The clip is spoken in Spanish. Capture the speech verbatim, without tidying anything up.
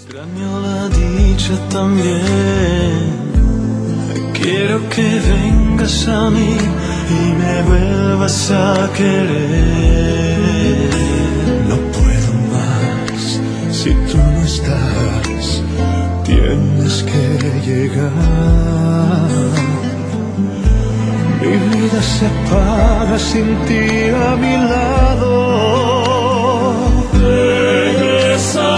Extraño la dicha también. Quiero que vengas a mí y me vuelvas a querer. No puedo más si tú no estás. Tienes que llegar. Mi vida se apaga sin ti a mi lado. Regresa.